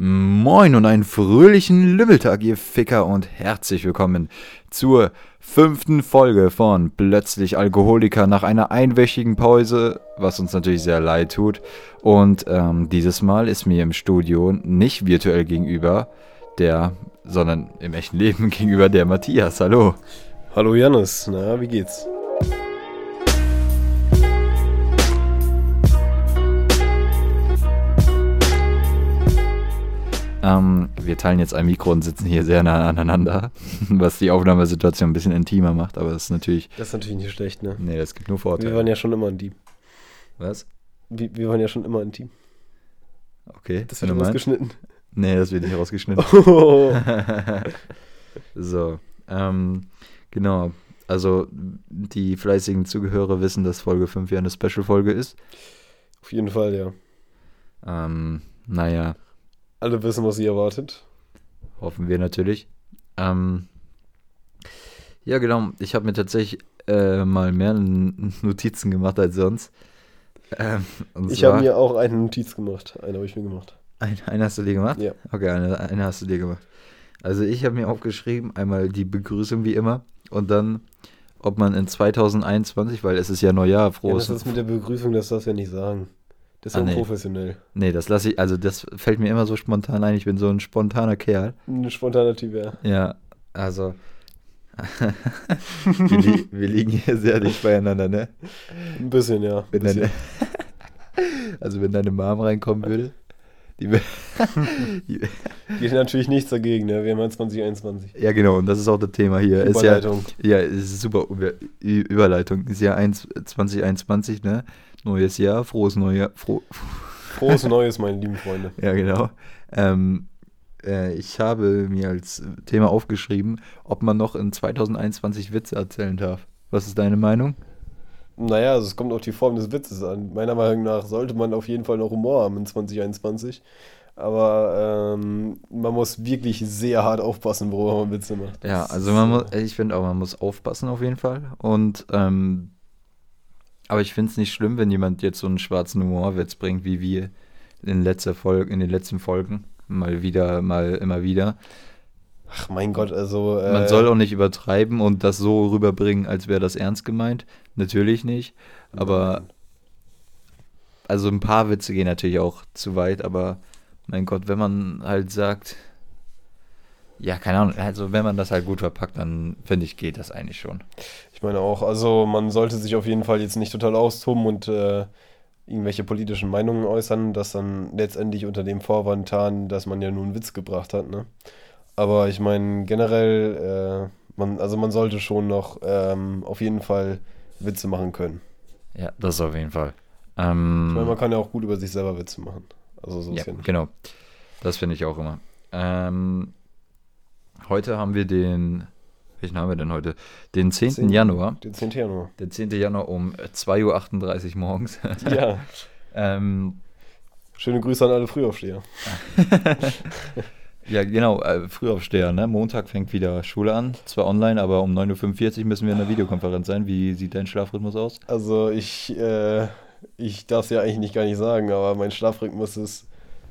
Moin und einen fröhlichen Lümmeltag, ihr Ficker, und herzlich willkommen zur 5. Folge von Plötzlich Alkoholiker nach einer einwöchigen Pause, was uns natürlich sehr leid tut. Und dieses Mal ist mir im Studio nicht virtuell gegenüber sondern im echten Leben gegenüber der Matthias. Hallo. Hallo Jannis, na, wie geht's? Wir teilen jetzt ein Mikro und sitzen hier sehr nah aneinander, was die Aufnahmesituation ein bisschen intimer macht, aber das ist natürlich... Das ist natürlich nicht schlecht, ne? Nee, das gibt nur Vorteile. Wir waren ja schon immer ein Team. Was? Wir waren ja schon immer ein Team. Okay. Das wird rausgeschnitten. Nee, das wird nicht rausgeschnitten. Oh. So, genau. Also die fleißigen Zugehörer wissen, dass Folge 5 ja eine Special-Folge ist. Auf jeden Fall, ja. Naja. Alle wissen, was sie erwartet. Hoffen wir natürlich. Ja, genau. Ich habe mir tatsächlich mal mehr Notizen gemacht als sonst. Ich habe mir auch eine Notiz gemacht. Eine habe ich mir gemacht. Eine hast du dir gemacht? Ja. Okay, eine hast du dir gemacht. Also ich habe mir aufgeschrieben, einmal die Begrüßung wie immer und dann, ob man in 2021, weil es ist ja Neujahr, frohes... Ja, das ist mit der Begrüßung, das darfst du ja nicht sagen. Das ist ja unprofessionell. Nee, das lasse ich, also das fällt mir immer so spontan ein, ich bin so ein spontaner Kerl. Ein spontaner Typ, ja. Ja, also... wir liegen hier sehr dicht beieinander, ne? Ein bisschen, ja. Also wenn deine Mom reinkommen würde... Geht natürlich nichts dagegen, ne? Wir haben ja 2021. Ja, genau, und das ist auch das Thema hier. Überleitung. Es ist super Überleitung. Ist ja 2021, ne? Neues Jahr, frohes Neues. Frohes Neues, meine lieben Freunde. Ja, genau. Ich habe mir als Thema aufgeschrieben, ob man noch in 2021 Witze erzählen darf. Was ist deine Meinung? Naja, also es kommt auf die Form des Witzes an. Meiner Meinung nach sollte man auf jeden Fall noch Humor haben in 2021. Aber man muss wirklich sehr hart aufpassen, worüber man Witze macht. Ja, also ich finde auch, man muss aufpassen auf jeden Fall. Und aber ich finde es nicht schlimm, wenn jemand jetzt so einen schwarzen Humorwitz bringt, wie wir in den letzten Folgen. Mal immer wieder. Ach mein Gott, also... Man soll auch nicht übertreiben und das so rüberbringen, als wäre das ernst gemeint. Natürlich nicht, aber... Also ein paar Witze gehen natürlich auch zu weit, aber mein Gott, wenn man halt sagt... Ja, keine Ahnung, also wenn man das halt gut verpackt, dann finde ich, geht das eigentlich schon. Ich meine auch, also man sollte sich auf jeden Fall jetzt nicht total austoben und irgendwelche politischen Meinungen äußern, das dann letztendlich unter dem Vorwand tarnen, dass man ja nur einen Witz gebracht hat, ne? Aber ich meine, generell, man sollte schon noch auf jeden Fall Witze machen können. Ja, das auf jeden Fall. Ich meine, man kann ja auch gut über sich selber Witze machen. Also so ja, ist ja nicht. Genau. Das finde ich auch immer. Heute haben wir welchen haben wir denn heute? Den 10. Januar. Den 10. Januar. Der 10. Januar um 2:38 Uhr morgens. Ja. Schöne Grüße an alle Frühaufsteher. Ja, genau, Frühaufsteher, ne? Montag fängt wieder Schule an, zwar online, aber um 9:45 Uhr müssen wir in der Videokonferenz sein. Wie sieht dein Schlafrhythmus aus? Also ich darf es ja eigentlich gar nicht sagen, aber mein Schlafrhythmus ist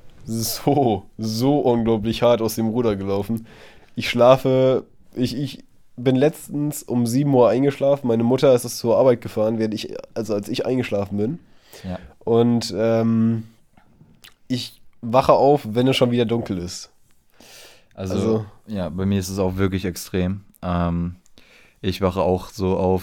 so unglaublich hart aus dem Ruder gelaufen. Ich bin letztens um 7 Uhr eingeschlafen, meine Mutter ist zur Arbeit gefahren, als ich eingeschlafen bin. Ja. Und ich wache auf, wenn es schon wieder dunkel ist. Also, ja, bei mir ist es auch wirklich extrem. Ich wache auch so auf,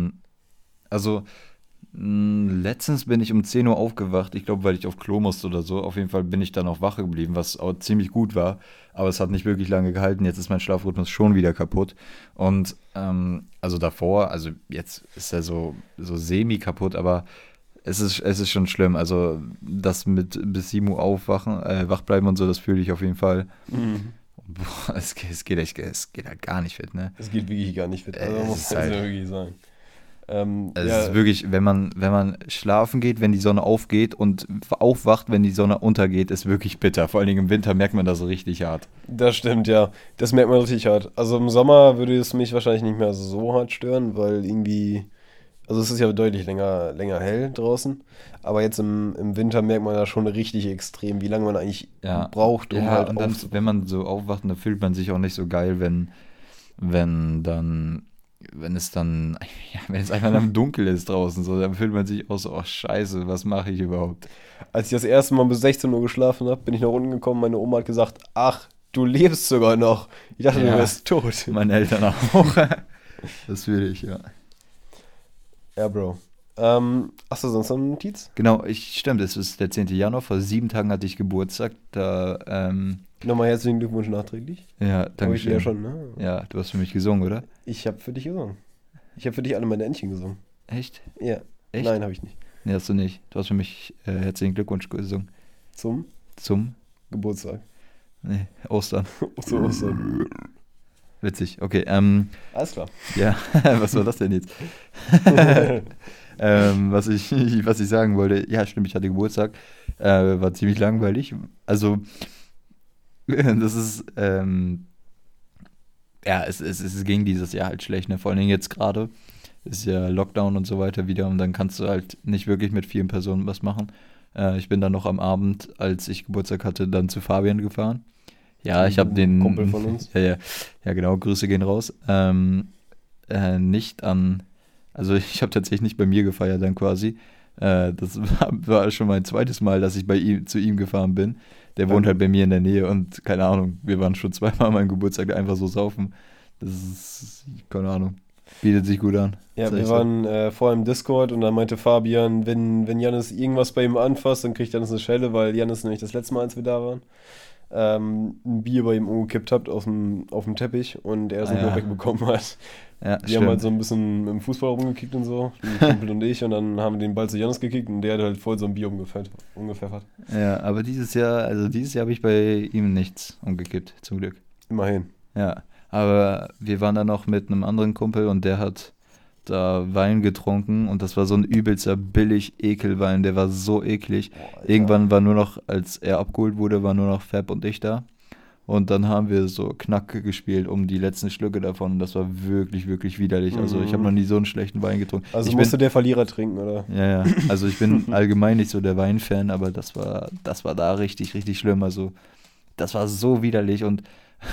letztens bin ich um 10 Uhr aufgewacht, ich glaube, weil ich auf Klo musste oder so. Auf jeden Fall bin ich dann auch wach geblieben, was auch ziemlich gut war. Aber es hat nicht wirklich lange gehalten. Jetzt ist mein Schlafrhythmus schon wieder kaputt. Und also davor, also jetzt ist er so semi kaputt, aber es ist schon schlimm. Also das mit bis 7 Uhr wach bleiben und so, das fühle ich auf jeden Fall. Mhm. Boah, es geht halt gar nicht fit, ne? Es geht wirklich gar nicht fit. Also man muss das wirklich sagen. Es ist wirklich, wenn man schlafen geht, wenn die Sonne aufgeht und aufwacht, wenn die Sonne untergeht, ist wirklich bitter. Vor allen Dingen im Winter merkt man das so richtig hart. Das stimmt, ja. Das merkt man richtig hart. Also im Sommer würde es mich wahrscheinlich nicht mehr so hart stören, weil irgendwie, Also es ist ja deutlich länger hell draußen. Aber jetzt im Winter merkt man da schon richtig extrem, wie lange man eigentlich Ja, braucht, um ja, halt und dann, aufzuwachen. wenn man so aufwacht, dann fühlt man sich auch nicht so geil, wenn dann, wenn es dann, ja, wenn es einfach dann dunkel ist draußen, so, dann fühlt man sich auch so, oh Scheiße, was mache ich überhaupt? Als ich das erste Mal bis 16 Uhr geschlafen habe, bin ich nach unten gekommen. Meine Oma hat gesagt, ach, du lebst sogar noch. Ich dachte, du Ja, wärst tot. meine Eltern auch. Das fühle ich, ja. Ja, Bro. Hast du sonst noch eine Notiz? Genau, stimmt, es ist der 10. Januar, vor 7 Tagen hatte ich Geburtstag, da, Nochmal herzlichen Glückwunsch nachträglich. ja, Habe ich dir ja Dankeschön. schon, ne? Ja, du hast für mich gesungen, oder? Ich habe für dich gesungen. Ich habe für dich alle meine Entchen gesungen. Echt? Ja. Echt? Nein, habe ich nicht. Nee, hast du nicht. Du hast für mich herzlichen Glückwunsch gesungen. Zum Zum, Geburtstag. nee, Ostern. So Ostern. Witzig, okay, Alles klar. ja, was war das denn jetzt? Was ich sagen wollte, ja, stimmt, ich hatte Geburtstag, war ziemlich langweilig. Also, das ist, ja, es ging dieses Jahr halt schlecht, ne? Vor allen Dingen jetzt gerade. Ist ja Lockdown und so weiter wieder und dann kannst du halt nicht wirklich mit vielen Personen was machen. Ich bin dann noch am Abend, als ich Geburtstag hatte, dann zu Fabian gefahren. Ja, ich habe Ein Kumpel den, von uns. ja, genau, Grüße gehen raus. Nicht an, also ich habe tatsächlich nicht bei mir gefeiert dann quasi. Das war schon mein zweites Mal, dass ich zu ihm gefahren bin. Der wohnt halt bei mir in der Nähe und keine Ahnung, wir waren schon zweimal an meinem Geburtstag einfach so saufen. Das ist, keine Ahnung, bietet sich gut an. Ja, Sag wir ich so. waren vorher im Discord und dann meinte Fabian, wenn Jannis irgendwas bei ihm anfasst, dann kriegt Jannis eine Schelle, weil Jannis nämlich das letzte Mal, als wir da waren, ein Bier bei ihm umgekippt hat auf dem Teppich und er es Ah nicht mehr ja, wegbekommen hat. ja, Wir haben halt stimmt. so ein bisschen im Fußball rumgekickt und so, ein Kumpel und ich, und dann haben wir den Ball zu Jannis gekickt und der hat halt voll so ein Bier umgepfeffert. Ja, aber dieses Jahr habe ich bei ihm nichts umgekippt, zum Glück. Immerhin. Ja, aber wir waren dann noch mit einem anderen Kumpel und der hat da Wein getrunken und das war so ein übelster Billig-Ekelwein, der war so eklig. Boah, Alter. Irgendwann war nur noch, als er abgeholt wurde, war nur noch Fab und ich da. Und dann haben wir so Knacke gespielt um die letzten Schlücke davon. Und das war wirklich, wirklich widerlich. Also ich habe noch Mhm. nie so einen schlechten Wein getrunken. Also Ich musste bin, der Verlierer trinken, oder? ja, ja, also ich bin allgemein nicht so der Weinfan, aber das war da richtig, richtig schlimm. Also das war so widerlich und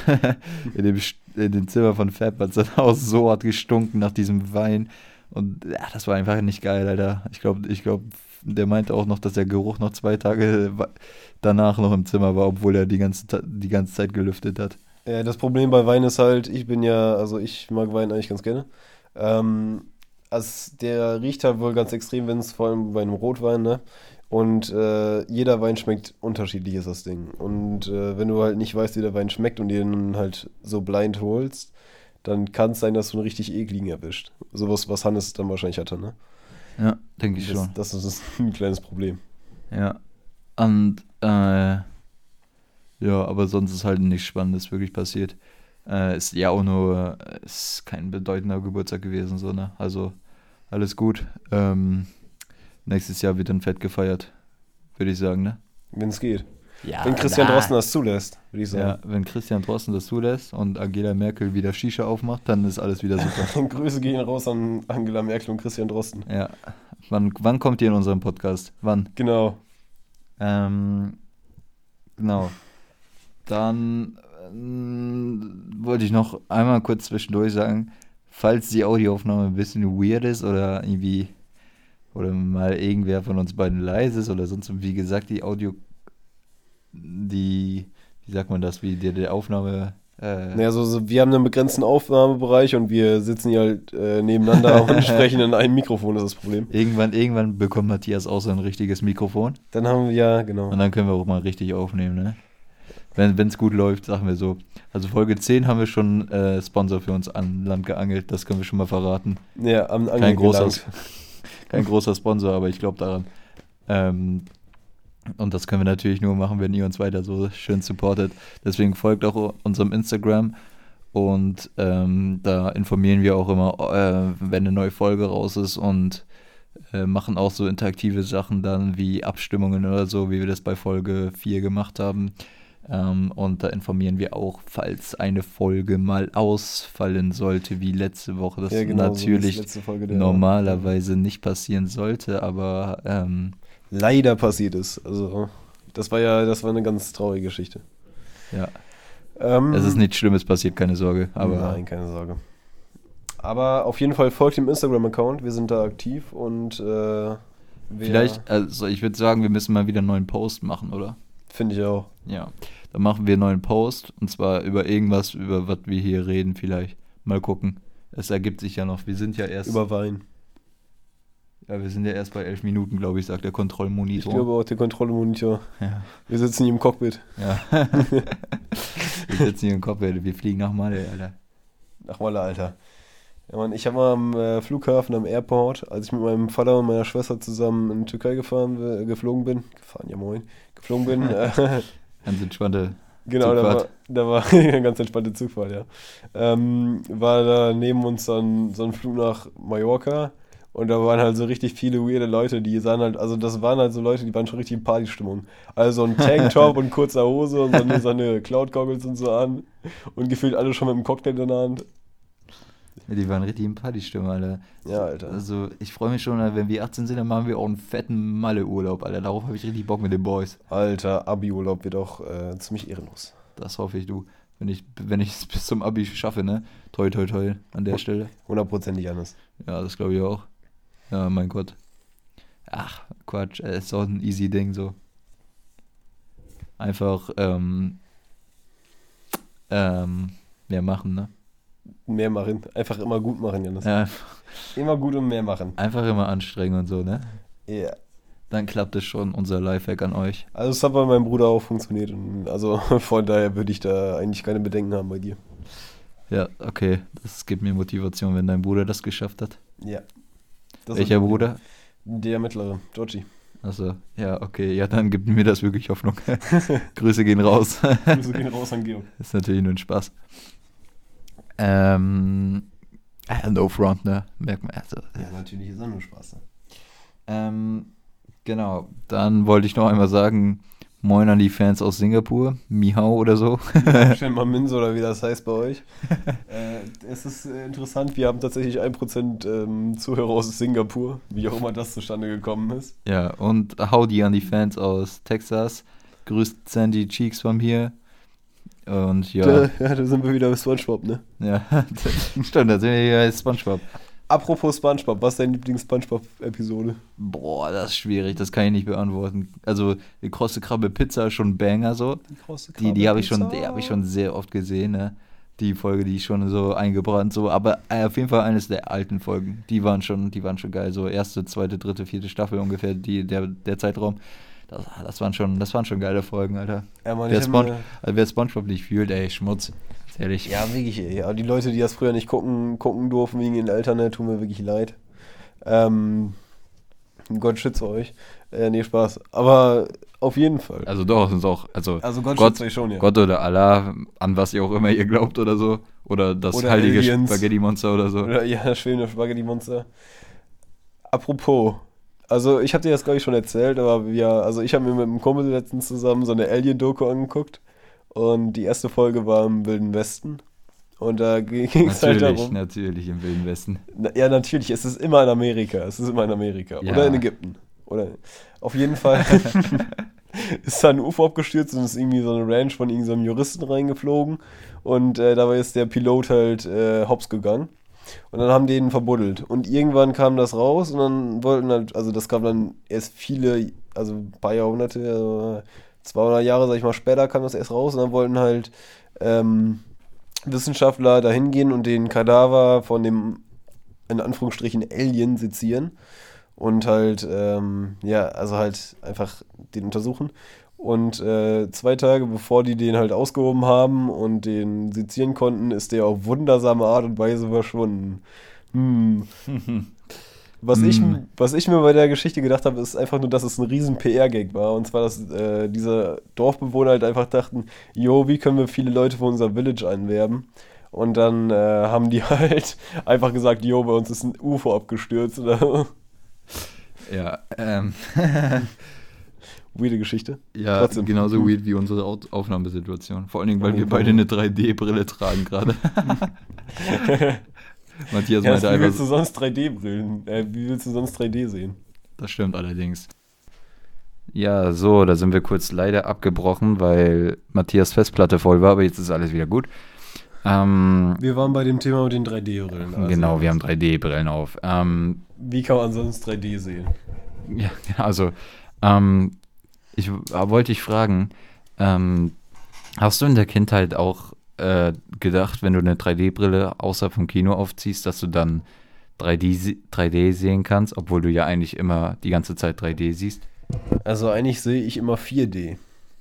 in dem Zimmer von Fab hat es dann auch so hart gestunken nach diesem Wein. Und ja, das war einfach nicht geil, Alter. Ich glaube, der meinte auch noch, dass der Geruch noch 2 Tage danach noch im Zimmer war, obwohl er die ganze Zeit gelüftet hat. Das Problem bei Wein ist halt, also ich mag Wein eigentlich ganz gerne. Ähm, der riecht halt wohl ganz extrem, wenn es vor allem bei einem Rotwein, ne? Und jeder Wein schmeckt unterschiedlich, ist das Ding. Und wenn du halt nicht weißt, wie der Wein schmeckt und den halt so blind holst, dann kann es sein, dass du einen richtig ekligen erwischt. Sowas, was Hannes dann wahrscheinlich hatte, ne? Ja, denke ich Das, schon. das ist ein kleines Problem. Ja. Und ja, aber sonst ist halt nichts Spannendes wirklich passiert. Ist ja auch nur, ist kein bedeutender Geburtstag gewesen, so, ne? Also alles gut. Nächstes Jahr wird dann fett gefeiert, würde ich sagen, ne? Wenn es geht. Ja, Wenn Christian Drosten das zulässt, würde ich sagen. Ja, wenn Christian Drosten das zulässt und Angela Merkel wieder Shisha aufmacht, dann ist alles wieder super. Grüße gehen raus an Angela Merkel und Christian Drosten. Ja. Wann kommt ihr in unserem Podcast? Wann? Genau. Ähm, genau. Dann wollte ich noch einmal kurz zwischendurch sagen, falls die Audioaufnahme ein bisschen weird ist oder irgendwie, oder mal irgendwer von uns beiden leise ist oder sonst, wie gesagt, wie sagt man das, wie die Aufnahme, Naja, wir haben einen begrenzten Aufnahmebereich und wir sitzen hier halt nebeneinander und sprechen in einem Mikrofon, das ist das Problem. irgendwann bekommt Matthias auch so ein richtiges Mikrofon Dann haben wir, ja, genau. und dann können wir auch mal richtig aufnehmen, ne? Wenn es gut läuft, sagen wir so. Also Folge 10 haben wir schon Sponsor für uns an Land geangelt, das können wir schon mal verraten. Ja, am Kein Angel großer, gelangt. kein großer Sponsor, aber ich glaube daran. Und das können wir natürlich nur machen, wenn ihr uns weiter so schön supportet. Deswegen folgt auch unserem Instagram und da informieren wir auch immer, wenn eine neue Folge raus ist und machen auch so interaktive Sachen dann wie Abstimmungen oder so, wie wir das bei Folge 4 gemacht haben. Und da informieren wir auch, falls eine Folge mal ausfallen sollte, wie letzte Woche. Das Ja, genau, so wie die natürlich letzte Folge normalerweise nicht passieren sollte, aber leider passiert ist. Also, das war eine ganz traurige Geschichte. ja, es ist nichts Schlimmes passiert, keine Sorge. Aber Nein, keine Sorge. Aber auf jeden Fall folgt dem Instagram-Account, wir sind da aktiv und vielleicht, also ich würde sagen, wir müssen mal wieder einen neuen Post machen, oder? Finde ich auch. Ja, dann machen wir einen neuen Post und zwar über irgendwas, über was wir hier reden vielleicht. Mal gucken. Es ergibt sich ja noch. Wir sind ja erst Über Wein. Ja, wir sind ja erst bei 11 Minuten, glaube ich, sagt der Kontrollmonitor. Ich glaube auch der Kontrollmonitor. Ja. Wir sitzen hier im Cockpit. Ja. Wir sitzen hier im Cockpit, wir fliegen nach Malle, Alter. Nach Malle, Alter. Ja, Mann, ich habe mal am Flughafen, am Airport, als ich mit meinem Vater und meiner Schwester zusammen in die Türkei geflogen bin, Ganz entspannte genau, Zugfahrt. da war eine ganz entspannte Zugfahrt, ja. War da neben uns dann so ein Flug nach Mallorca und da waren halt so richtig viele weirde Leute, die sahen halt, also das waren halt so Leute, die waren schon richtig in Partystimmung. Also so ein Tanktop und kurzer Hose und so eine Cloud-Goggles und so an und gefühlt alle schon mit einem Cocktail in der Hand. Ja, die waren richtig in Partystimmung, Alter. Ja, Alter. Also ich freue mich schon, wenn wir 18 sind, dann machen wir auch einen fetten Malle-Urlaub, Alter. Darauf habe ich richtig Bock mit den Boys. Alter, Abi-Urlaub wird auch ziemlich ehrenlos. Das hoffe ich, du. Wenn ich es bis zum Abi schaffe, ne? Toi, toi, toi an der Stelle. 100% Janis. Ja, das glaube ich auch. Ja, mein Gott. Ach, Quatsch, ist doch ein easy Ding so. Einfach, mehr machen, ne? Mehr machen. Einfach immer gut machen, Janis. Ja, Immer gut und mehr machen. einfach immer anstrengen und so, ne? Ja. Yeah. Dann klappt es schon, unser Lifehack an euch. Also es hat bei meinem Bruder auch funktioniert. Und also von daher würde ich da eigentlich keine Bedenken haben bei dir. Ja, okay, das gibt mir Motivation, wenn dein Bruder das geschafft hat. Ja. Das Welcher Bruder? Der mittlere, Georgie. Achso, ja, okay, ja, dann gibt mir das wirklich Hoffnung. Grüße gehen raus. Grüße gehen raus an Georg. Ist natürlich nur ein Spaß. No front, ne? Merkt man. Also, Ja, natürlich ist auch nur Spaß. Ne? Genau, dann wollte ich noch einmal sagen, moin an die Fans aus Singapur, Mihao oder so. Stell mal Minze oder wie das heißt bei euch. Es ist interessant, wir haben tatsächlich 1% Zuhörer aus Singapur, wie auch immer das zustande gekommen ist. Ja, und Howdy an die Fans aus Texas. Grüßt Sandy Cheeks von mir. Und ja. Da sind wir wieder bei SpongeBob, ne? Ja, stimmt, da sind wir hier bei SpongeBob. Apropos SpongeBob, was ist deine Lieblings-SpongeBob-Episode? Boah, das ist schwierig, das kann ich nicht beantworten. Also, die krosse Krabbe Pizza ist schon ein Banger so. Die habe ich schon sehr oft gesehen, ne? Die Folge, die ist schon so eingebrannt, so, aber auf jeden Fall eines der alten Folgen. Die waren schon geil. So erste, zweite, dritte, vierte Staffel ungefähr, der Zeitraum. Das waren schon geile Folgen, Alter. Ja, Mann, wer SpongeBob nicht fühlt, ey, Schmutz. Ehrlich. Ja, wirklich, ja, die Leute, die das früher nicht gucken durften wegen ihren Eltern, ne, tun mir wirklich leid. Gott schütze euch. Nee, Spaß. Aber auf jeden Fall. Also doch, sind auch, also Gott schütze euch schon, ja. Gott oder Allah, an was ihr auch immer ihr glaubt oder so. Oder das Oder heilige Aliens. Spaghetti-Monster oder so. Oder ja, das schöne Spaghetti-Monster. Apropos, also ich habe dir das, glaube ich, schon erzählt, aber ich habe mir mit einem Kumpel letztens zusammen so eine Alien-Doku angeguckt. Und die erste Folge war im Wilden Westen. Und da ging es halt darum. Natürlich im Wilden Westen. Ja, natürlich. Es ist immer in Amerika. Ja. Oder in Ägypten. Oder auf jeden Fall ist da ein UFO abgestürzt und ist irgendwie so eine Ranch von irgendeinem Juristen reingeflogen. Und dabei ist der Pilot halt hops gegangen. Und dann haben die ihn verbuddelt. Und irgendwann kam das raus und dann wollten halt, also das kam dann erst also ein paar Jahrhunderte, also 200 Jahre, sag ich mal, später kam das erst raus und dann wollten halt Wissenschaftler da hingehen und den Kadaver von dem, in Anführungsstrichen, Alien sezieren und halt, also halt einfach den untersuchen. Und 2 Tage bevor die den halt ausgehoben haben und den sezieren konnten, ist der auf wundersame Art und Weise verschwunden. Was ich mir bei der Geschichte gedacht habe, ist einfach nur, dass es ein riesen PR-Gag war. Und zwar, dass diese Dorfbewohner halt einfach dachten, jo, wie können wir viele Leute für unser Village einwerben? Und dann haben die halt einfach gesagt, jo, bei uns ist ein UFO abgestürzt. Oder? Ja, weirde Geschichte. Ja, Trotzdem. genauso weird wie unsere Aufnahmesituation. Vor allen Dingen, weil wir beide eine 3D-Brille tragen gerade. Matthias Ja, meinte wie einfach, willst du sonst 3D-Brillen? Wie willst du sonst 3D sehen? das stimmt allerdings. Ja, so, da sind wir kurz leider abgebrochen, weil Matthias Festplatte voll war, aber jetzt ist alles wieder gut. Wir waren bei dem Thema mit den 3D-Brillen. Also, Genau, wir haben 3D-Brillen auf. Wie kann man sonst 3D sehen? Ja, also, ich wollte dich fragen, hast du in der Kindheit auch gedacht, wenn du eine 3D-Brille außerhalb vom Kino aufziehst, dass du dann 3D sehen kannst, obwohl du ja eigentlich immer die ganze Zeit 3D siehst? Also eigentlich sehe ich immer 4D.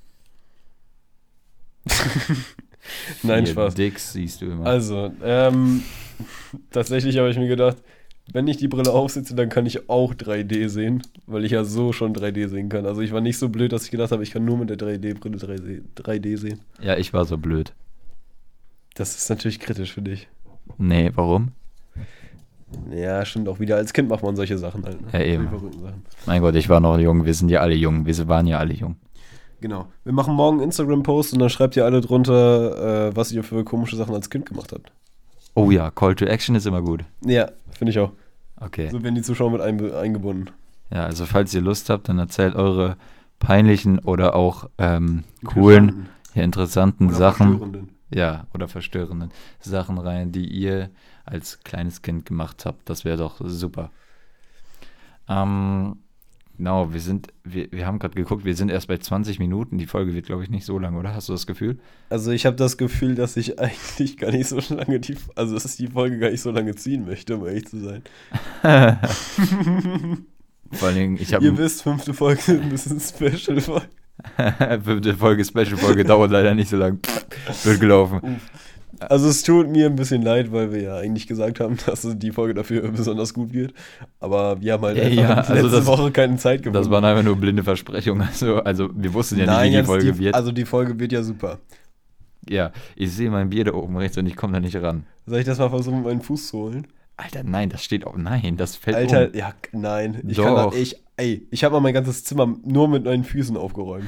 Nein, Spaß. Dicks siehst du immer. Also, tatsächlich habe ich mir gedacht, wenn ich die Brille aufsetze, dann kann ich auch 3D sehen, weil ich ja so schon 3D sehen kann. Also ich war nicht so blöd, dass ich gedacht habe, ich kann nur mit der 3D-Brille 3D sehen. Ja, ich war so blöd. Das ist natürlich kritisch für dich. Nee, warum? Ja, stimmt auch wieder. Als Kind macht man solche Sachen halt. Ne? Ja, eben. Die verrückten Sachen. Mein Gott, ich war noch jung, wir sind ja alle jung, wir waren ja alle jung. Genau. Wir machen morgen einen Instagram-Post und dann schreibt ihr alle drunter, was ihr für komische Sachen als Kind gemacht habt. Oh ja, Call to Action ist immer gut. Ja, finde ich auch. Okay. So werden die Zuschauer mit eingebunden. Ja, also falls ihr Lust habt, dann erzählt eure peinlichen oder auch coolen, ja, interessanten Oder Sachen. verstörenden. Ja, oder verstörenden Sachen rein, die ihr als kleines Kind gemacht habt. Das wäre doch super. Genau, wir haben gerade geguckt, wir sind erst bei 20 Minuten. Die Folge wird, glaube ich, nicht so lang, oder? Hast du das Gefühl? Also ich habe das Gefühl, dass ich eigentlich gar nicht so lange dass ich die Folge gar nicht so lange ziehen möchte, um ehrlich zu sein. Vor allen Dingen, Ihr wisst, 5. Folge ist ein bisschen Special-Folge. 5. Folge, Special-Folge dauert leider nicht so lang. Wird gelaufen. Also es tut mir ein bisschen leid, weil wir ja eigentlich gesagt haben, dass die Folge dafür besonders gut wird. Aber wir haben halt letzte Woche keine Zeit gefunden. Das waren einfach nur blinde Versprechungen. Also wir wussten ja nicht, wie die Folge wird. Also die Folge wird ja super. Ja, ich sehe mein Bier da oben rechts und ich komme da nicht ran. Soll ich das mal versuchen, meinen Fuß zu holen? Alter, nein, das steht auch. Nein, das fällt Alter, um. ja, nein. Ich Doch. ich habe mal mein ganzes Zimmer nur mit meinen Füßen aufgeräumt.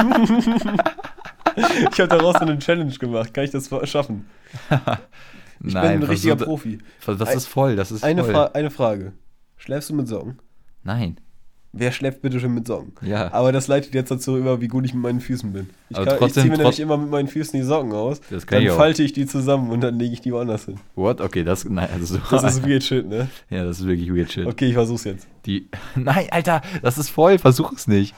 Ich habe daraus so eine Challenge gemacht. Kann ich das schaffen? Ich bin ein richtiger Profi. Das ist voll, das ist eine voll. Eine Frage. Schläfst du mit Socken? Nein. Wer schläft bitte schon mit Socken? Ja. Aber das leitet jetzt dazu über, wie gut ich mit meinen Füßen bin. Ich ziehe mir nämlich immer mit meinen Füßen die Socken aus, dann falte ich die zusammen und dann lege ich die woanders hin. What? Okay, das ist weird shit, ne? Ja, das ist wirklich weird shit. Okay, ich versuch's jetzt. Nein, Alter, das ist voll, versuch es nicht.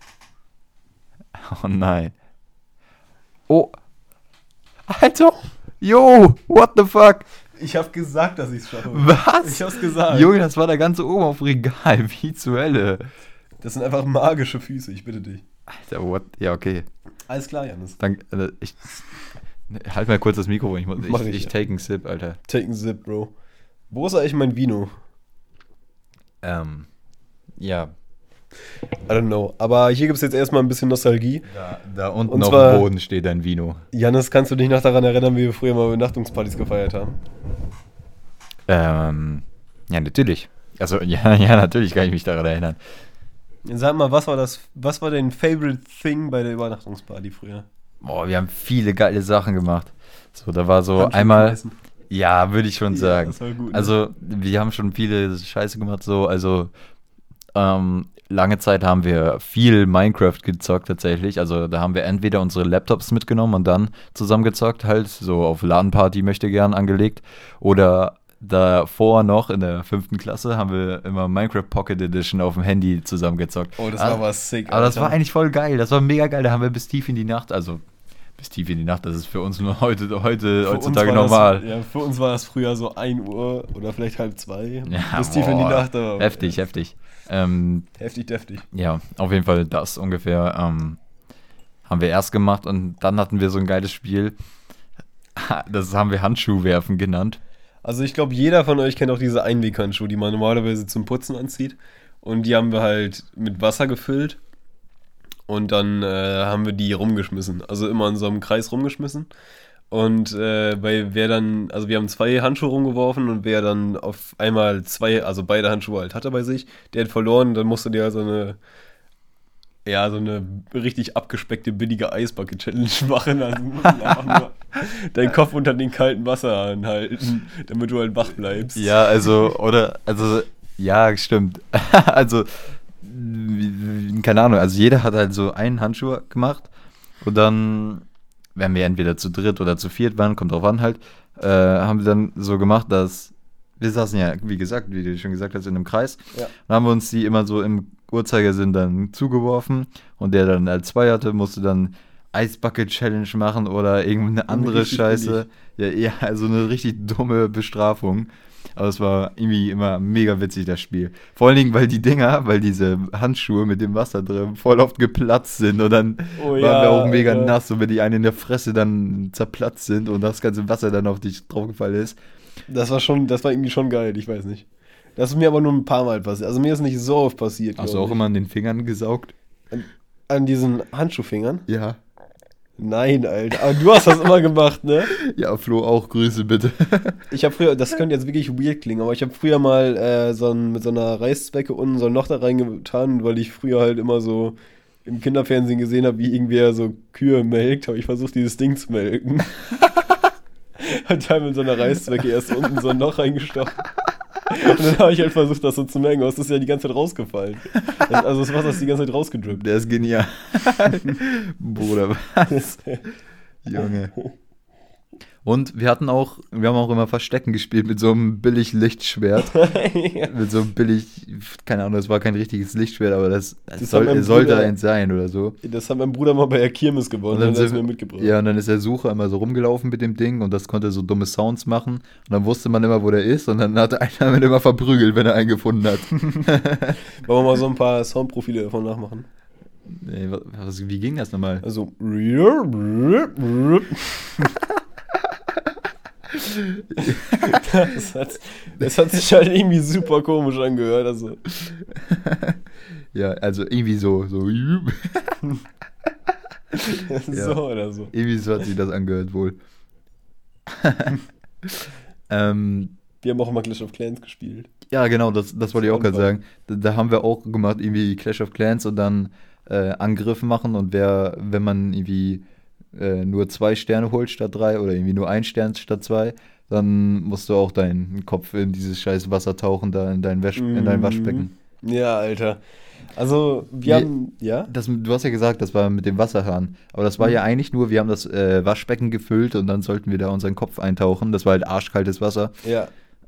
Oh nein. Oh. Alter. Yo, what the fuck? Ich hab gesagt, dass ich's schaffe. Was? Ich hab's gesagt. Junge, das war da ganz oben auf Regal. Wie zur Hölle? Das sind einfach magische Füße, ich bitte dich. Alter, what? Ja, okay. Alles klar, Janis. Halt mal kurz das Mikro, ich ja. take einen Sip, Alter. Take einen Sip, Bro. Wo ist eigentlich mein Vino? Ja. I don't know. Aber hier gibt's jetzt erstmal ein bisschen Nostalgie. Da unten Und auf zwar, dem Boden steht ein Vino. Janis, kannst du dich noch daran erinnern, wie wir früher mal Übernachtungspartys gefeiert haben? Ja, natürlich. Also, ja, natürlich kann ich mich daran erinnern. Sag mal, was war dein Favorite Thing bei der Übernachtungsparty früher? Boah, wir haben viele geile Sachen gemacht. So, da war so einmal. Ja, würde ich schon sagen. Das war gut, ne? Also, wir haben schon viele Scheiße gemacht, so, also, lange Zeit haben wir viel Minecraft gezockt tatsächlich. Also da haben wir entweder unsere Laptops mitgenommen und dann zusammen gezockt, halt so auf LAN-Party möchte gern angelegt. Oder davor noch in der 5. Klasse haben wir immer Minecraft Pocket Edition auf dem Handy zusammen gezockt. Oh, das war was sick, Alter. Aber das war eigentlich voll geil, das war mega geil. Da haben wir bis tief in die Nacht, das ist für uns nur heutzutage normal. Für uns war das früher so 1 Uhr oder vielleicht 1:30. Ja, bis tief in die Nacht. Aber heftig. Heftig, deftig. Ja, auf jeden Fall das ungefähr haben wir erst gemacht und dann hatten wir so ein geiles Spiel. Das haben wir Handschuhwerfen genannt. Also ich glaube, jeder von euch kennt auch diese Einweghandschuhe, die man normalerweise zum Putzen anzieht. Und die haben wir halt mit Wasser gefüllt und dann haben wir die rumgeschmissen. Also immer in so einem Kreis rumgeschmissen. Und wir haben 2 Handschuhe rumgeworfen und wer dann auf einmal beide Handschuhe halt hatte bei sich, der hat verloren, dann musste der so eine Ja, so eine richtig abgespeckte, billige Eisbucket-Challenge machen. Also musst du einfach nur deinen Kopf unter den kalten Wasser anhalten, damit du halt wach bleibst. Ja, ja, stimmt. Also, keine Ahnung, also jeder hat halt so einen Handschuh gemacht und dann, wenn wir entweder zu dritt oder zu viert waren, kommt drauf an halt, haben wir dann so gemacht, dass wir saßen ja, wie gesagt, wie du schon gesagt hast, in einem Kreis. Ja. Dann haben wir uns die immer so im Uhrzeigersinn dann zugeworfen und der dann als zwei hatte, musste dann Eisbucket Challenge machen oder irgendeine andere Richtig Scheiße. Ja, also eine richtig dumme Bestrafung. Aber es war irgendwie immer mega witzig, das Spiel. Vor allen Dingen, weil diese Handschuhe mit dem Wasser drin voll oft geplatzt sind und dann waren wir auch mega nass und wenn die einen in der Fresse dann zerplatzt sind und das ganze Wasser dann auf dich draufgefallen ist. Das war irgendwie schon geil, ich weiß nicht. Das ist mir aber nur ein paar Mal passiert. Also mir ist nicht so oft passiert. Hast du auch immer an den Fingern gesaugt? An diesen Handschuhfingern? Ja. Nein, Alter. Aber du hast das immer gemacht, ne? Ja, Flo, auch Grüße bitte. Ich habe früher, das könnte jetzt wirklich weird klingen, aber ich habe früher mal mit so einer Reißzwecke unten so ein Loch da reingetan, weil ich früher halt immer so im Kinderfernsehen gesehen habe, wie irgendwer so Kühe melkt, habe ich versucht, dieses Ding zu melken. Hat dann mit so einer Reißzwecke erst unten so ein Loch reingestochen. Und dann habe ich halt versucht, das so zu merken, aber es ist ja die ganze Zeit rausgefallen. Also das Wasser ist die ganze Zeit rausgedrippt. Der ist genial. Bruder, was? Junge. Und wir haben auch immer Verstecken gespielt mit so einem billig Lichtschwert. Ja. Mit so einem billig, keine Ahnung, das war kein richtiges Lichtschwert, aber das hat sollte mein Bruder- eins sein oder so. Das hat mein Bruder mal bei der Kirmes gewonnen, und hat es mir mitgebracht. Ja, und dann ist der Sucher immer so rumgelaufen mit dem Ding und das konnte so dumme Sounds machen. Und dann wusste man immer, wo der ist und dann hat einer ihn immer verprügelt, wenn er einen gefunden hat. Wollen wir mal so ein paar Soundprofile davon nachmachen? Nee, wie ging das nochmal? Also. Das hat sich halt irgendwie super komisch angehört. Also. Ja, also irgendwie so. So Ja. oder so. Irgendwie so hat sich das angehört wohl. Wir haben auch immer Clash of Clans gespielt. Ja, genau, das wollte ich auch gerade sagen. Da haben wir auch gemacht, irgendwie Clash of Clans und dann Angriff machen und wenn man irgendwie nur 2 Sterne holt statt 3 oder irgendwie nur 1 Stern statt 2, dann musst du auch deinen Kopf in dieses scheiß Wasser tauchen, da in dein Waschbecken. Ja, Alter. Also, wir haben. Ja? Du hast ja gesagt, das war mit dem Wasserhahn. Aber das war ja eigentlich nur, wir haben das Waschbecken gefüllt und dann sollten wir da unseren Kopf eintauchen. Das war halt arschkaltes Wasser. Ja.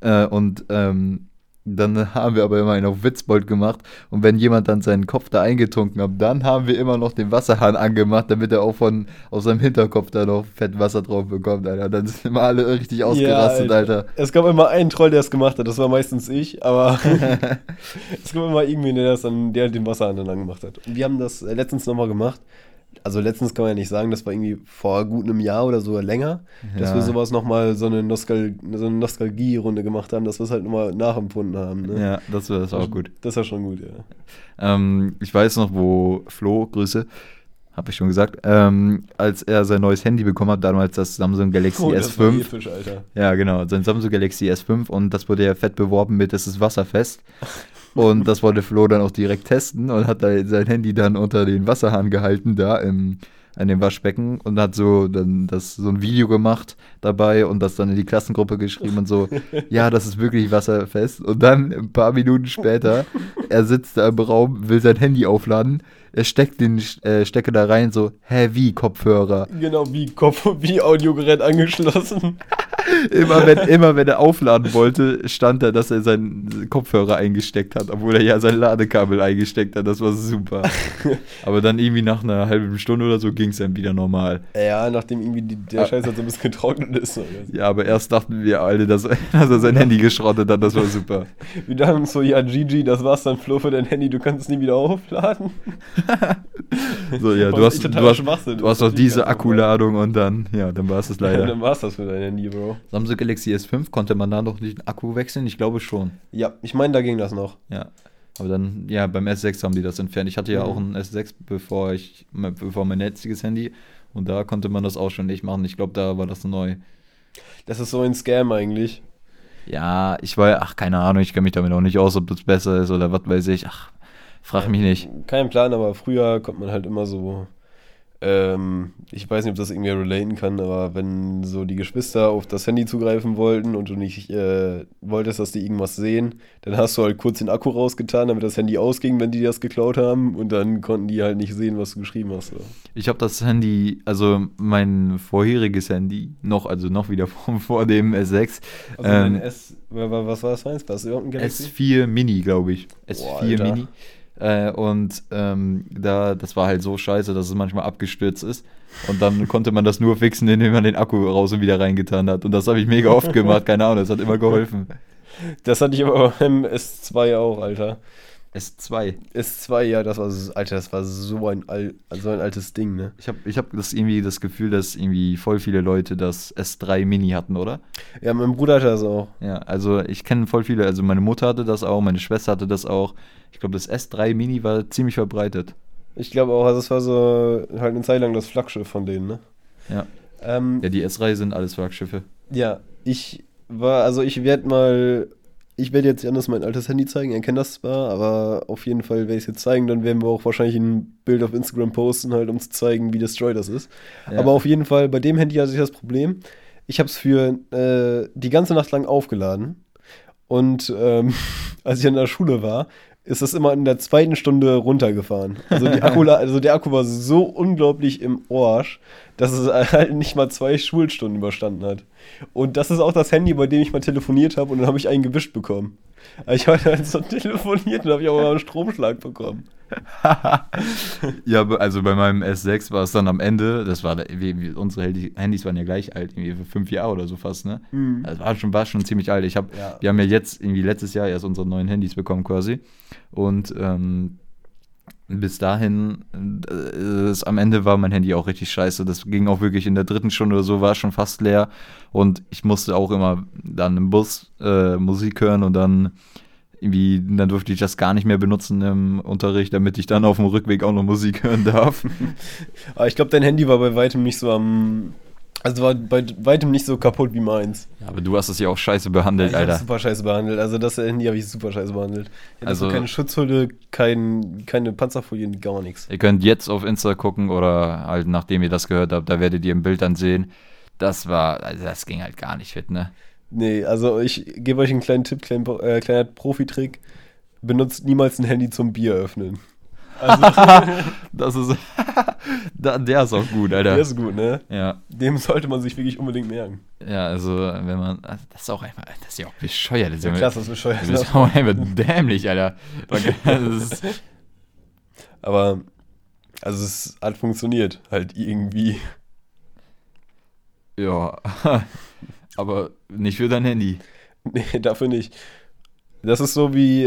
Dann haben wir aber immer einen auf Witzbold gemacht und wenn jemand dann seinen Kopf da eingetunken hat, dann haben wir immer noch den Wasserhahn angemacht, damit er auch aus seinem Hinterkopf da noch fett Wasser drauf bekommt, Alter. Dann sind immer alle richtig ausgerastet, Ja, Alter. Es gab immer einen Troll, der es gemacht hat, das war meistens ich, aber es gab immer irgendwen, der den Wasserhahn dann angemacht hat. Und wir haben das letztens nochmal gemacht. Also letztens kann man ja nicht sagen, das war irgendwie vor gut einem Jahr oder sogar länger, dass wir sowas nochmal so eine Nostalgie-Runde gemacht haben, dass wir es halt nochmal nachempfunden haben. Ne? Ja, das war auch gut. Das war schon gut, ja. Ich weiß noch, wo Flo, Grüße, habe ich schon gesagt, als er sein neues Handy bekommen hat, damals das Samsung Galaxy S5. Das war episch, Alter. Ja, genau, sein Samsung Galaxy S5 und das wurde ja fett beworben mit, es ist wasserfest. Und das wollte Flo dann auch direkt testen und hat da sein Handy dann unter den Wasserhahn gehalten, da an dem Waschbecken und hat so ein Video gemacht dabei und das dann in die Klassengruppe geschrieben und so, ja, das ist wirklich wasserfest. Und dann ein paar Minuten später, er sitzt da im Raum, will sein Handy aufladen, er steckt den Stecker da rein, so, wie Kopfhörer. Genau, wie Audiogerät angeschlossen. Immer wenn er aufladen wollte, stand da, dass er seinen Kopfhörer eingesteckt hat, obwohl er ja sein Ladekabel eingesteckt hat. Das war super. Aber dann irgendwie nach einer halben Stunde oder so ging es dann wieder normal. Ja, nachdem irgendwie der Scheiß halt so ein bisschen getrocknet ist. Ja, aber erst dachten wir alle, dass er sein Handy geschrottet hat. Das war super. Wir dachten so, ja, GG, das war's dann, Flo, für dein Handy, du kannst es nie wieder aufladen. So, ja, du hast doch diese Akkuladung und dann war es das leider. Ja, dann war's das für dein Handy, Bro. Samsung Galaxy S5, konnte man da noch nicht den Akku wechseln? Ich glaube schon. Ja, ich meine, da ging das noch. Ja, aber dann, beim S6 haben die das entfernt. Ich hatte ja auch ein S6, bevor mein jetziges Handy und da konnte man das auch schon nicht machen. Ich glaube, da war das neu. Das ist so ein Scam eigentlich. Ja, keine Ahnung, ich kenne mich damit auch nicht aus, ob das besser ist oder was weiß ich. Frag mich nicht. Kein Plan, aber früher konnte man halt immer so, ich weiß nicht, ob das irgendwie relaten kann, aber wenn so die Geschwister auf das Handy zugreifen wollten und du nicht wolltest, dass die irgendwas sehen, dann hast du halt kurz den Akku rausgetan, damit das Handy ausging, wenn die das geklaut haben, und dann konnten die halt nicht sehen, was du geschrieben hast. So. Ich habe das Handy, also mein vorheriges Handy, noch wieder vor dem S6. Also dein was war das meins? War das überhaupt ein Galaxy? S4 Mini, glaube ich. S4 Boah, Alter. Mini. Das war halt so scheiße, dass es manchmal abgestürzt ist. Und dann konnte man das nur fixen, indem man den Akku raus und wieder reingetan hat. Und das habe ich mega oft gemacht, keine Ahnung, das hat immer geholfen. Das hatte ich aber beim S2 auch, Alter. S2. S2, ja, das war so ein altes Ding, ne? Ich hab das Gefühl, dass irgendwie voll viele Leute das S3 Mini hatten, oder? Ja, mein Bruder hatte das auch. Ja, also ich kenne voll viele, also meine Mutter hatte das auch, meine Schwester hatte das auch. Ich glaube, das S3 Mini war ziemlich verbreitet. Ich glaube auch, also es war so halt eine Zeit lang das Flaggschiff von denen, ne? Ja. Ja, die S-Reihe sind alles Flaggschiffe. Ja, ich werde jetzt Janis mein altes Handy zeigen, er kennt das zwar, aber auf jeden Fall werde ich es jetzt zeigen, dann werden wir auch wahrscheinlich ein Bild auf Instagram posten, halt, um zu zeigen, wie destroyed das ist. Ja. Aber auf jeden Fall, bei dem Handy hatte ich das Problem, ich habe es für die ganze Nacht lang aufgeladen, und als ich in der Schule war, ist das immer in der zweiten Stunde runtergefahren. Also der Akku war so unglaublich im Arsch, dass es halt nicht mal 2 Schulstunden überstanden hat. Und das ist auch das Handy, bei dem ich mal telefoniert habe, und dann habe ich einen gewischt bekommen. Ich habe halt so telefoniert und habe ich auch mal einen Stromschlag bekommen. Ja, also bei meinem S6 war es dann am Ende, unsere Handys waren ja gleich alt, irgendwie für 5 Jahre oder so fast, ne? Mhm. Das war schon ziemlich alt. Wir haben ja jetzt irgendwie letztes Jahr erst unsere neuen Handys bekommen quasi. Und bis dahin, am Ende war mein Handy auch richtig scheiße. Das ging auch wirklich in der 3. Stunde oder so, war schon fast leer. Und ich musste auch immer dann im Bus Musik hören, und dann durfte ich das gar nicht mehr benutzen im Unterricht, damit ich dann auf dem Rückweg auch noch Musik hören darf. Aber ich glaube, dein Handy war bei weitem nicht so war bei weitem nicht so kaputt wie meins. Ja, aber du hast es ja auch scheiße behandelt, Ja, ich Alter. hab's super scheiße behandelt. Also das Handy habe ich super scheiße behandelt. Also keine Schutzhülle, keine Panzerfolien, gar nichts. Ihr könnt jetzt auf Insta gucken oder halt nachdem ihr das gehört habt, da werdet ihr im Bild dann sehen. Das ging halt gar nicht fit, ne? Nee, also ich gebe euch einen kleinen Tipp, kleiner Profi-Trick. Benutzt niemals ein Handy zum Bier öffnen. Also, Das ist, der ist auch gut, Alter. der ist gut, ne? Ja. Dem sollte man sich wirklich unbedingt merken. Ja, also wenn man, das ist auch einfach, das ist ja auch bescheuert. Das ist Ja, krass, das ist bescheuert. Das ist auch einfach dämlich, Alter. Das ist, Aber, also es hat funktioniert, halt irgendwie. ja, aber nicht für dein Handy. Nee, dafür nicht. Das ist so wie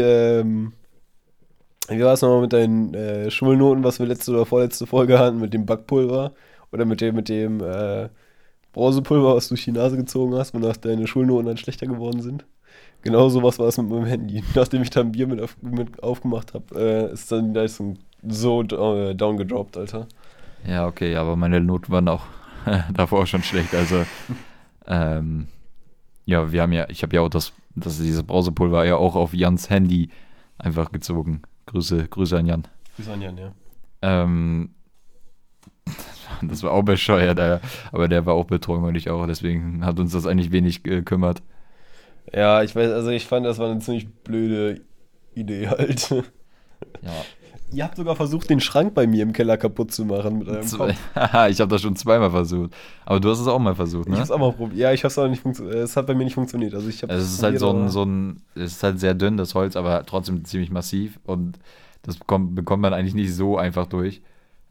war es nochmal mit deinen Schulnoten, was wir letzte oder vorletzte Folge hatten, mit dem Backpulver oder mit dem Brausepulver, was du durch die Nase gezogen hast, wonach deine Schulnoten dann schlechter geworden sind. Genau sowas war es mit meinem Handy. Nachdem ich da ein Bier mit aufgemacht habe, ist dann die Leistung so down gedroppt, Alter. Ja, okay, aber meine Noten waren auch davor schon schlecht. Also, ja, ich habe ja auch dieses Brausepulver ja auch auf Jans Handy einfach gezogen. Grüße an Jan. Grüße an Jan, ja. Das war auch bescheuert, Alter. Aber der war auch betrunken und ich auch, deswegen hat uns das eigentlich wenig gekümmert. Ja, ich weiß, also ich fand, das war eine ziemlich blöde Idee halt. Ja. Ihr habt sogar versucht, den Schrank bei mir im Keller kaputt zu machen mit eurem Kopf. Ich habe das schon zweimal versucht. Aber du hast es auch mal versucht, ne? Ich hab's auch mal probiert. Ja, ich hab's aber nicht funktioniert. Es hat bei mir nicht funktioniert. Also es ist halt es ist halt sehr dünn, das Holz, aber trotzdem ziemlich massiv und das bekommt man eigentlich nicht so einfach durch.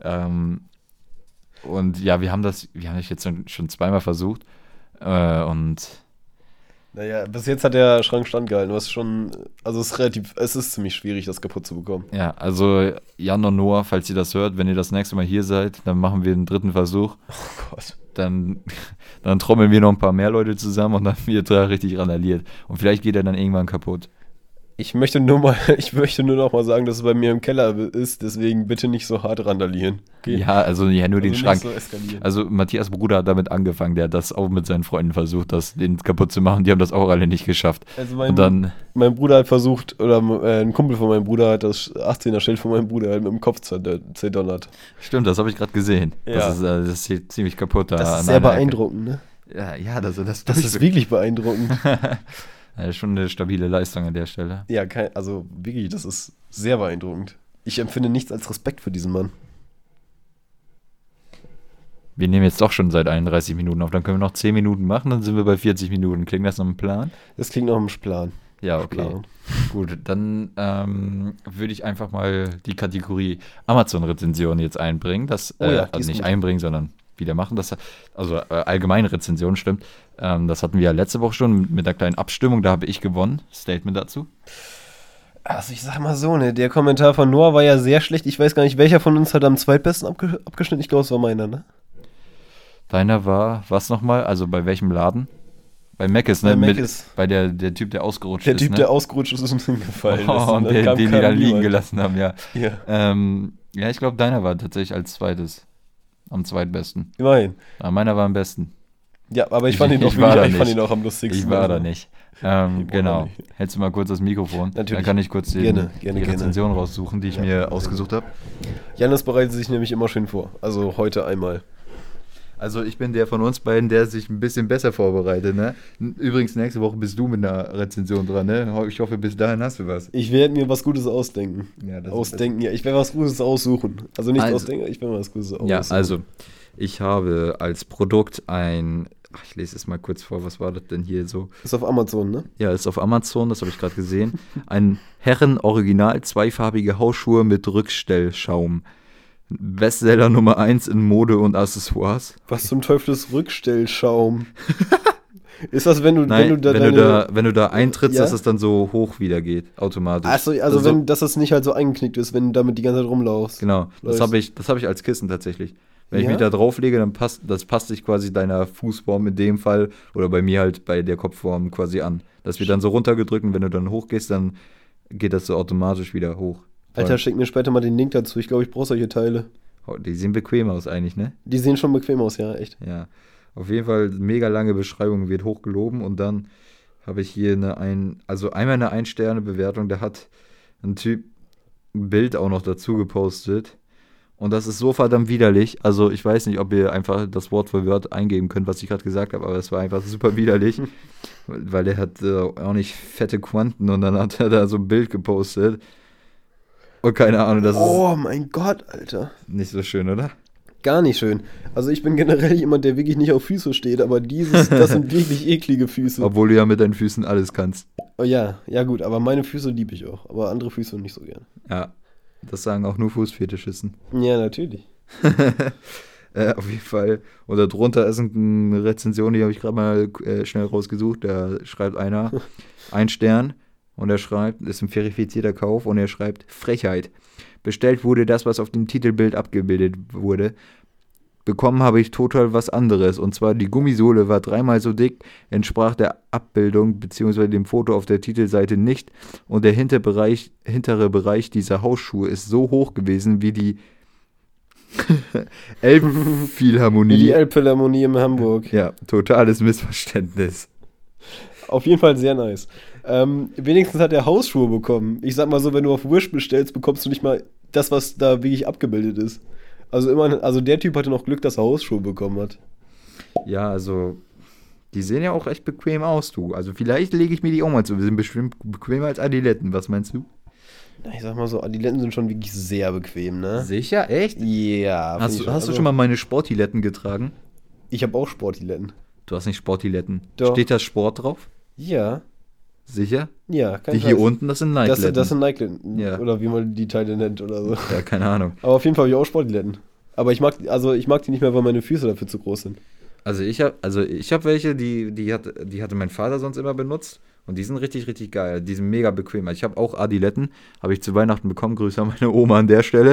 Und ja, wir haben das jetzt schon zweimal versucht. Und Naja, bis jetzt hat der Schrank standgehalten. Also es ist ziemlich schwierig, das kaputt zu bekommen. ja, also Jan und Noah, falls ihr das hört, wenn ihr das nächste Mal hier seid, dann machen wir den 3. Versuch. Oh Gott. Dann trommeln wir noch ein paar mehr Leute zusammen und dann wird er richtig randaliert. Und vielleicht geht er dann irgendwann kaputt. Ich möchte nur noch mal sagen, dass es bei mir im Keller ist, deswegen bitte nicht so hart randalieren. Okay? Ja, also ja, nur den Also Schrank. nicht so eskalieren. Also Matthias Bruder hat damit angefangen, der hat das auch mit seinen Freunden versucht, den kaputt zu machen. Die haben das auch alle nicht geschafft. Also Und dann, mein Bruder hat versucht, oder ein Kumpel von meinem Bruder hat das 18er-Schild von meinem Bruder halt mit dem Kopf zerdonnert. stimmt, das habe ich gerade gesehen. Ja. Das sieht ziemlich kaputt da. Das an ist sehr einer Ecke. beeindruckend, ne? Ja, das Das ist wirklich beeindruckend. ja, schon eine stabile Leistung an der Stelle. Ja, also wirklich, das ist sehr beeindruckend. Ich empfinde nichts als Respekt für diesen Mann. Wir nehmen jetzt doch schon seit 31 Minuten auf, dann können wir noch 10 Minuten machen, dann sind wir bei 40 Minuten. Klingt das nach einem Plan? Das klingt nach einem Plan. Ja, okay. Plan. Gut, dann würde ich einfach mal die Kategorie Amazon-Rezension jetzt einbringen. Oh ja, die also ist nicht gut. einbringen, sondern wieder machen. Allgemeine Rezension, stimmt. Das hatten wir ja letzte Woche schon mit einer kleinen Abstimmung, da habe ich gewonnen. Statement dazu. Also ich sag mal so, ne, der Kommentar von Noah war ja sehr schlecht. Ich weiß gar nicht, welcher von uns hat am zweitbesten abgeschnitten. Ich glaube, es war meiner, ne? Deiner war, was nochmal? Also bei welchem Laden? Bei Mc's, ne? Bei Mc's. Bei der Typ, der ausgerutscht Der ist, Typ, ne? der ausgerutscht ist und hingefallen ist. und dann den die kam da liegen niemand. gelassen haben, ja. Ja, Ja, ich glaube, deiner war tatsächlich als zweites. Am zweitbesten. immerhin. Aber meiner war am besten. Ja, aber ich fand ihn auch Ich war da ich fand nicht. ihn auch am lustigsten. Ich war da Also. nicht. auch Genau. nicht. Hältst du mal kurz das Mikrofon? Natürlich. Dann kann ich kurz die Gerne. Rezension raussuchen, die ich mir ausgesucht habe. Janis bereitet sich nämlich immer schön vor. Also heute einmal. Also ich bin der von uns beiden, der sich ein bisschen besser vorbereitet, ne? Übrigens, nächste Woche bist du mit einer Rezension dran, ne? Ich hoffe, bis dahin hast du was. Ich werde mir was Gutes ausdenken. Ja, Ausdenken, ja. Ich werde was Gutes aussuchen. Also nicht Also- ausdenken, ich werde was Gutes aussuchen. Ja, also, ich habe als Produkt ich lese es mal kurz vor, was war das denn hier so? Ist auf Amazon, ne? Ja, ist auf Amazon, das habe ich gerade gesehen. Ein Herren-Original zweifarbige Hausschuhe mit Rückstellschaum. Bestseller Nummer 1 in Mode und Accessoires. Was zum Teufel ist Rückstellschaum? Ist das, wenn du Nein, wenn du da eintrittst, Ja? dass es dann so hoch wieder geht, automatisch. Achso, also wenn das nicht halt so eingeknickt ist, wenn du damit die ganze Zeit rumlaufst. Genau, das Läufst. habe ich als Kissen tatsächlich. Wenn ich Ja? mich da drauflege, dann passt sich quasi deiner Fußform in dem Fall oder bei mir halt bei der Kopfform quasi an. Das wird dann so runtergedrückt und wenn du dann hochgehst, dann geht das so automatisch wieder hoch. Alter, schick mir später mal den Link dazu. Ich glaube, ich brauche solche Teile. Die sehen bequem aus eigentlich, ne? Die sehen schon bequem aus, ja, echt. Ja. Auf jeden Fall mega lange Beschreibung, wird hochgeloben und dann habe ich hier einmal eine 1-Sterne-Bewertung, da hat ein Typ ein Bild auch noch dazu gepostet. Und das ist so verdammt widerlich. Also ich weiß nicht, ob ihr einfach das Wort für Wort eingeben könnt, was ich gerade gesagt habe, aber es war einfach super widerlich. Weil er hat auch nicht fette Quanten und dann hat er da so ein Bild gepostet. Und keine Ahnung, das Oh mein Gott, Alter. ist nicht so schön, oder? Gar nicht schön. Also ich bin generell jemand, der wirklich nicht auf Füße steht, aber das sind wirklich eklige Füße. Obwohl du ja mit deinen Füßen alles kannst. Oh ja, gut, aber meine Füße liebe ich auch, aber andere Füße nicht so gern. Ja, das sagen auch nur Fußfetischisten. Ja, natürlich. Auf jeden Fall. Und darunter ist eine Rezension, die habe ich gerade mal schnell rausgesucht. Da schreibt einer 1 Stern und er schreibt, ist ein verifizierter Kauf und er schreibt Frechheit. Bestellt wurde das, was auf dem Titelbild abgebildet wurde. Bekommen habe ich total was anderes. Und zwar die Gummisohle war 3-mal so dick, entsprach der Abbildung bzw. dem Foto auf der Titelseite nicht. Und der hintere Bereich dieser Hausschuhe ist so hoch gewesen wie die Elbphilharmonie. Wie die Elbphilharmonie in Hamburg. Ja, totales Missverständnis. Auf jeden Fall sehr nice. Wenigstens hat er Hausschuhe bekommen. Ich sag mal so, wenn du auf Wish bestellst, bekommst du nicht mal das, was da wirklich abgebildet ist. Also der Typ hatte noch Glück, dass er Hausschuhe bekommen hat. Ja, also, die sehen ja auch echt bequem aus, du. Also vielleicht lege ich mir die auch mal zu. Wir sind bestimmt bequemer als Adiletten. Was meinst du? Ich sag mal so, Adiletten sind schon wirklich sehr bequem, ne? Sicher? Echt? Ja. Hast du schon mal meine Sportiletten getragen? Ich habe auch Sportiletten. Du hast nicht Sportiletten. Doch. Steht da Sport drauf? Ja. Sicher? Ja, kein Die hier unten, das sind Nike-Letten. Das sind Nike-Letten. Ja. Oder wie man die Teile nennt oder so. Ja, keine Ahnung. Aber auf jeden Fall habe ich auch Sportiletten. Aber ich mag die nicht mehr, weil meine Füße dafür zu groß sind. Also ich hab welche, die hatte mein Vater sonst immer benutzt. Und die sind richtig, richtig geil. Die sind mega bequem. Also ich habe auch Adiletten. Habe ich zu Weihnachten bekommen. Grüße an meine Oma an der Stelle.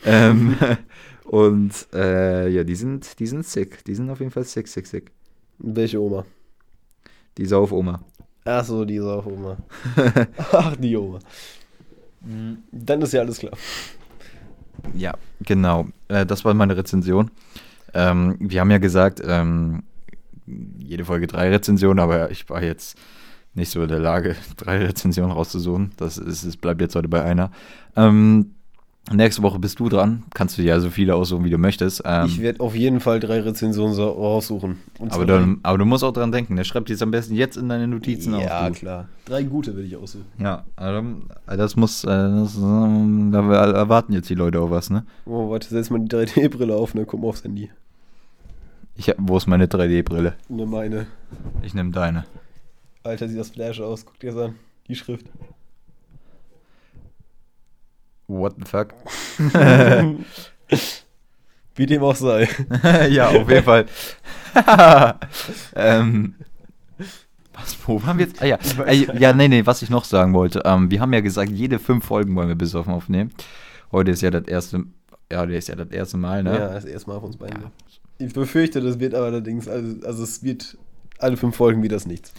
Ja, die sind sick. Die sind auf jeden Fall sick. Welche Oma? Die Sauf-Oma. Ach so, die ist auch Oma. Ach, die Oma. Dann ist ja alles klar. Ja, genau. Das war meine Rezension. Wir haben ja gesagt, jede Folge 3 Rezensionen, aber ich war jetzt nicht so in der Lage, 3 Rezensionen rauszusuchen. Es bleibt jetzt heute bei einer. Nächste Woche bist du dran. Kannst du ja so viele aussuchen, wie du möchtest. Ich werde auf jeden Fall 3 Rezensionen raussuchen. Aber du musst auch dran denken. Der schreibt jetzt am besten jetzt in deine Notizen auf. Ja, klar. 3 gute will ich aussuchen. Ja, da erwarten jetzt die Leute auch was, ne? Oh, warte, setz mal die 3D-Brille auf, ne? Guck mal aufs Handy. Wo ist meine 3D-Brille? Ne, meine. Ich nehme deine. Alter, sieht das Flash aus. Guck dir das an. Die Schrift. What the fuck? Wie dem auch sei. Ja, auf jeden Fall. Wo waren wir jetzt? Nee, was ich noch sagen wollte. Wir haben ja gesagt, jede 5 Folgen wollen wir besoffen aufnehmen. Heute ist ja das erste Mal, ne? Ja, das erste Mal auf uns beiden. Ja. Ich befürchte, das wird aber allerdings, also es wird alle 5 Folgen wie das nichts.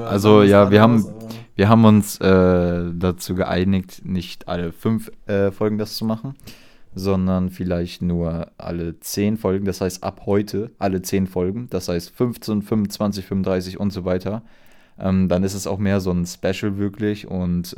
Wir haben uns dazu geeinigt, nicht alle 5 Folgen das zu machen, sondern vielleicht nur alle 10 Folgen. Das heißt, ab heute alle 10 Folgen. Das heißt 15, 25, 35 und so weiter. Dann ist es auch mehr so ein Special wirklich und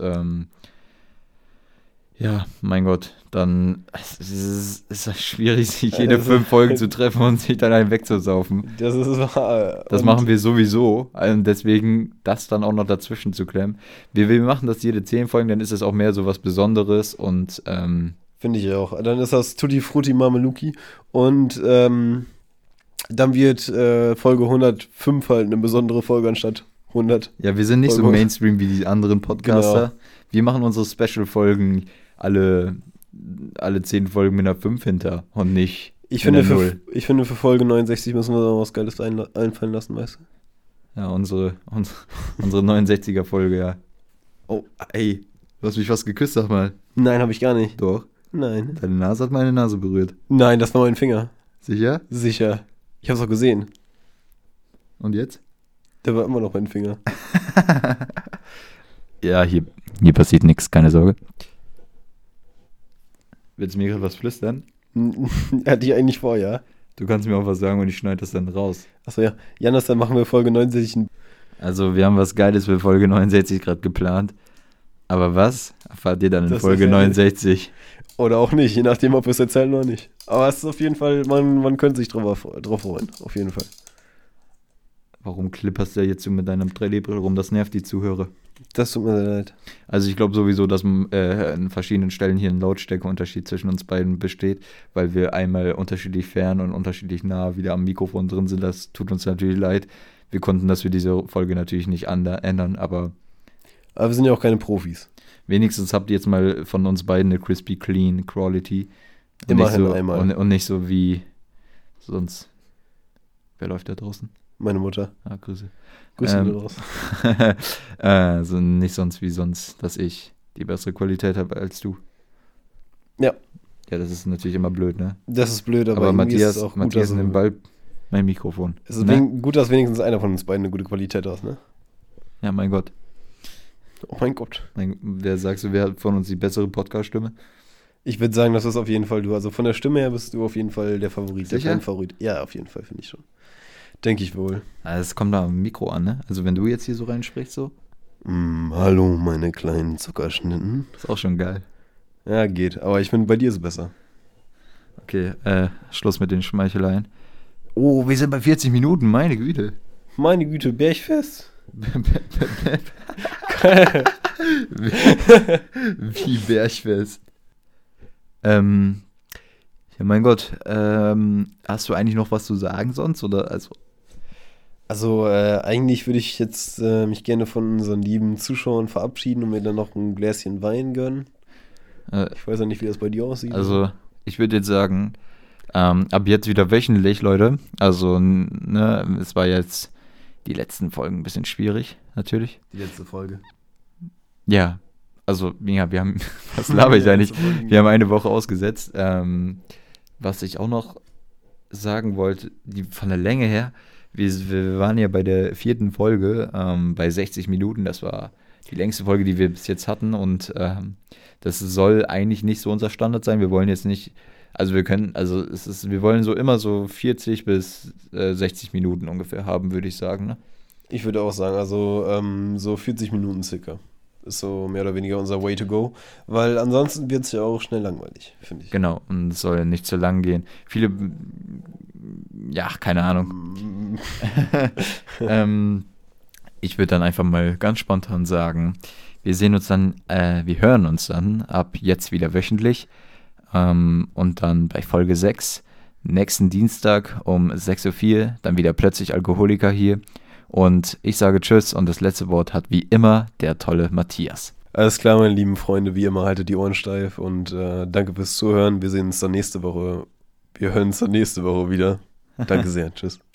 ja, mein Gott, dann ist es schwierig, sich jede 5 Folgen zu treffen und sich dann einen wegzusaufen. Das ist wahr. Das machen wir sowieso, deswegen das dann auch noch dazwischen zu klemmen. Wir machen das jede 10 Folgen, dann ist es auch mehr so was Besonderes und finde ich auch. Dann ist das Tutti Frutti Mameluki und dann wird Folge 105 halt eine besondere Folge anstatt 100. Ja, wir sind nicht so Mainstream wie die anderen Podcaster. Genau. Wir machen unsere Special-Folgen alle 10 Folgen mit einer 5 hinter und nicht ich finde, für Folge 69 müssen wir noch was Geiles einfallen lassen, weißt du? Ja, unsere 69er-Folge, ja. Oh, ey, du hast mich fast geküsst, sag mal. Nein, habe ich gar nicht. Doch. Nein. Deine Nase hat meine Nase berührt. Nein, das war mein Finger. Sicher? Sicher. Ich hab's auch gesehen. Und jetzt? Der war immer noch mein Finger. Ja, hier passiert nichts, keine Sorge. Willst du mir gerade was flüstern? Hatte ich eigentlich vor, ja. Du kannst mir auch was sagen und ich schneide das dann raus. Achso, ja. Janis, dann machen wir Folge 69. Also, wir haben was Geiles für Folge 69 gerade geplant. Aber was erfahrt ihr dann in Folge 69? Oder auch nicht, je nachdem, ob wir es erzählen oder nicht. Aber es ist auf jeden Fall, man könnte sich drauf freuen. Auf jeden Fall. Warum klipperst du jetzt so mit deinem 3D-Brille rum? Das nervt die Zuhörer. Das tut mir sehr leid. Also ich glaube sowieso, dass an verschiedenen Stellen hier ein Lautstärkeunterschied zwischen uns beiden besteht, weil wir einmal unterschiedlich fern und unterschiedlich nah wieder am Mikrofon drin sind. Das tut uns natürlich leid. Wir konnten das für diese Folge natürlich nicht ändern, aber wir sind ja auch keine Profis. Wenigstens habt ihr jetzt mal von uns beiden eine crispy clean Quality. Immerhin einmal. Und nicht so wie sonst. Wer läuft da draußen? Meine Mutter. Ah, Grüße. Grüße wieder raus. Also nicht sonst wie sonst, dass ich die bessere Qualität habe als du. Ja. Ja, das ist natürlich immer blöd, ne? Das ist blöd, aber Matthias, ist auch Matthias nimmt bald mein Mikrofon. Es ist gut, dass wenigstens einer von uns beiden eine gute Qualität hat, ne? Ja, mein Gott. Oh mein Gott. Wer hat von uns die bessere Podcast-Stimme? Ich würde sagen, das ist auf jeden Fall du. Also von der Stimme her bist du auf jeden Fall der Favorit. Sicher? Der Fan-Favorit. Ja, auf jeden Fall, finde ich schon. Denke ich wohl. Also es kommt da am Mikro an, ne? Also wenn du jetzt hier so reinsprichst, so. Hallo, meine kleinen Zuckerschnitten. Ist auch schon geil. Ja, geht. Aber ich finde, bei dir ist es besser. Okay, Schluss mit den Schmeicheleien. Oh, wir sind bei 40 Minuten, meine Güte. Meine Güte, Bergfest. Wie Bergfest. Ja, mein Gott. Hast du eigentlich noch was zu sagen sonst? Oder Also eigentlich würde ich jetzt mich gerne von unseren lieben Zuschauern verabschieden und mir dann noch ein Gläschen Wein gönnen. Ich weiß ja nicht, wie das bei dir aussieht. Also, ich würde jetzt sagen, ab jetzt wieder wöchentlich, Leute. Also, ne, es war jetzt die letzten Folgen ein bisschen schwierig, natürlich. Die letzte Folge. Ja, also, ja, wir haben, was laber ich eigentlich? Wir haben eine Woche ausgesetzt. Was ich auch noch sagen wollte, von der Länge her, wir waren ja bei der 4. Folge, bei 60 Minuten. Das war die längste Folge, die wir bis jetzt hatten. Und das soll eigentlich nicht so unser Standard sein. Wir wollen jetzt nicht, also wir wollen so immer so 40 bis 60 Minuten ungefähr haben, würde ich sagen. Ne? Ich würde auch sagen, also so 40 Minuten circa. Ist so mehr oder weniger unser Way to go. Weil ansonsten wird es ja auch schnell langweilig, finde ich. Genau, und es soll nicht zu lang gehen. Viele, ja, keine Ahnung. Ich würde dann einfach mal ganz spontan sagen, wir hören uns dann ab jetzt wieder wöchentlich und dann bei Folge 6 nächsten Dienstag um 6:04 Uhr, dann wieder plötzlich Alkoholiker hier. Und ich sage Tschüss und das letzte Wort hat wie immer der tolle Matthias. Alles klar, meine lieben Freunde, wie immer haltet die Ohren steif und danke fürs Zuhören. Wir sehen uns dann nächste Woche. Wir hören uns dann nächste Woche wieder. Danke sehr. Tschüss.